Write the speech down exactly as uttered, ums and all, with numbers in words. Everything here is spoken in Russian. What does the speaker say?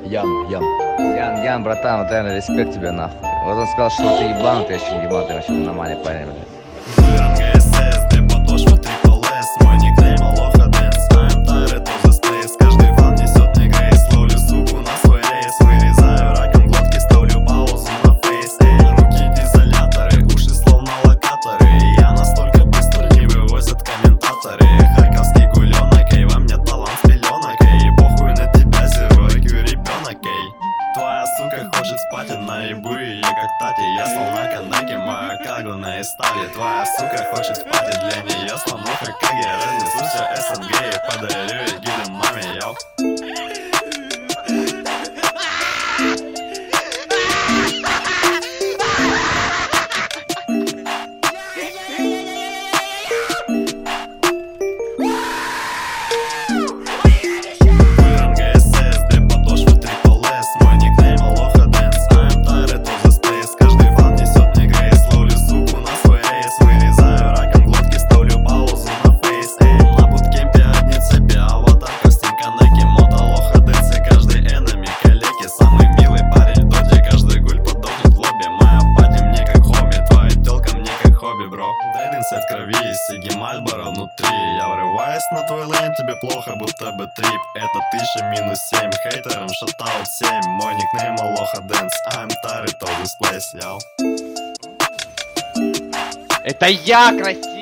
Ян, Ян. Ян, Ян, братан, вот реально респект тебе нахуй. Вот он сказал, что ты ебан, ты вообще не ебан, ты вообще нормальный парень, блядь. Хочет спать, на ебы, я как Тати, я стал на кондаке, моя кагу на эстаде. Твоя сука хочет спать, и для нее слонуха Каги. Разнесу все СНГ и подарю ей гидом маме, йоу. От крови, Сиги Мальборо внутри. Я врываюсь на твой лейн, тебе плохо, будто бы трип. Это тысяча минус семь, хейтерам шатаут семь. Мой никнейм Алоха Дэнс, I'm tired of this place, yo. Это я красивый!